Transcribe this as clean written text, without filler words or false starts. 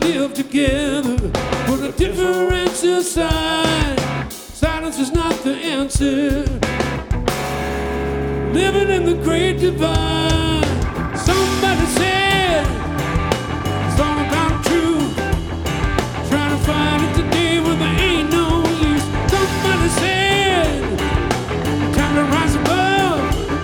live together, but the difference aside, silence is not the answer. Living in the great divide. Somebody